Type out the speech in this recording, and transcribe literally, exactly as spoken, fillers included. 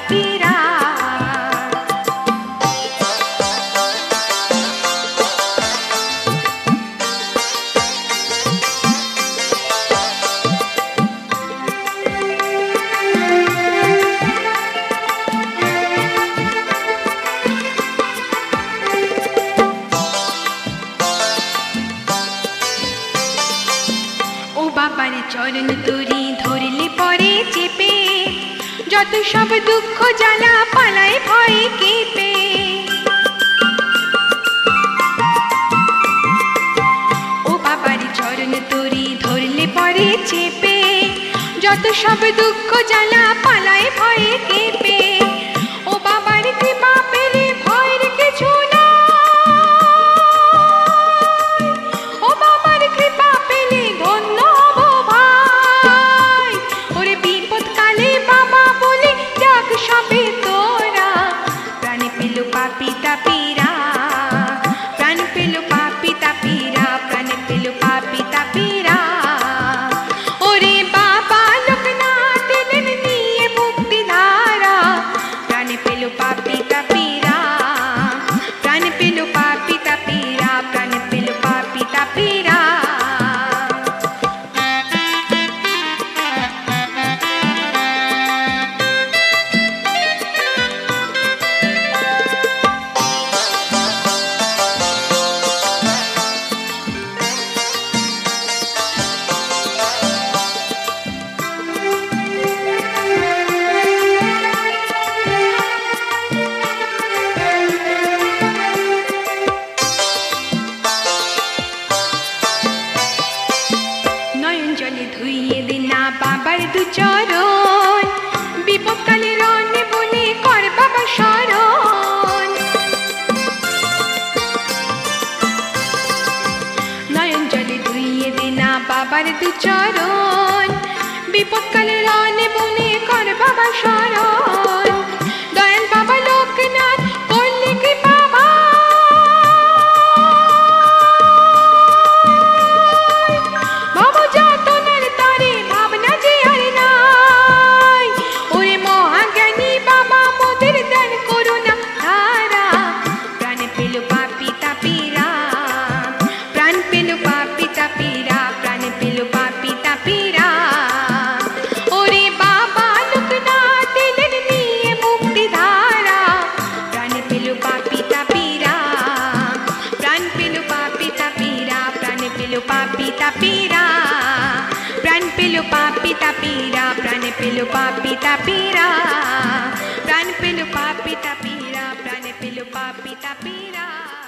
তাপিরা। বাবার চরণ তুরি ধরলে পরে চেপে, যত সব দুঃখ জ্বালা পালায় ভয়ে কেঁপে। ও বাবার চরণ তুরি ধরলে পরে চেপে, যত সব দুঃখ জ্বালা পালায় ভয়ে কেঁপে। ও বাবার কৃপা পেলে ভয়ের কিছু না, ও বাবার কৃপা পেলে ধন্য হব ভাই। ওরে বিপদ কালে বাবা বলে ডাক সবে তোরা, প্রাণে পেল পাপি তাপিরা, প্রাণ পেল পাপি তাপিরা, প্রাণে পেল পাপি তাপিরা। ওরে বাবা লোকনাথ এলেন নিয়ে মুক্তি ধারা, প্রাণে পেল পাপি তাপিরা, প্রাণ পেল পাপি তাপিরা, প্রাণ পেল পাপি তাপিরা। নয়ন জলে ধুইয়ে দিন না বাবার দু চরণ, বিপদকালে রণে বলে কর বাবা শরণ। নয়ন জলে ধুইয়ে দিন না বাবার দু চরণ, বিপদকালে রণে বলে কর বাবা শরণ। দয়াল বাবা লোকনাথ করলে কৃপা বাবা যাতনার তারে ভাবনা যে আর নাই। ওরে মহাজ্ঞানী বাবা মোদের দান করুণা ধারা, প্রাণ পেল পাপি তাপিরা, প্রাণ পেল পাপি তাপিরা, প্রাণ পেল পাপি তাপিরা। ওরে বাবা লোকনাথ এলেন নিয়ে মুক্তি ধারা, প্রাণ পেল পাপি তাপিরা, প্রাণ পেল পাপি তাপিরা, প্রাণ পেল পাপি তাপিরা, প্রাণ পেল পাপি তাপিরা, প্রাণ পেল পাপি তাপিরা, প্রাণ পেল পাপি তাপিরা, প্রাণ পেল পাপি তাপিরা।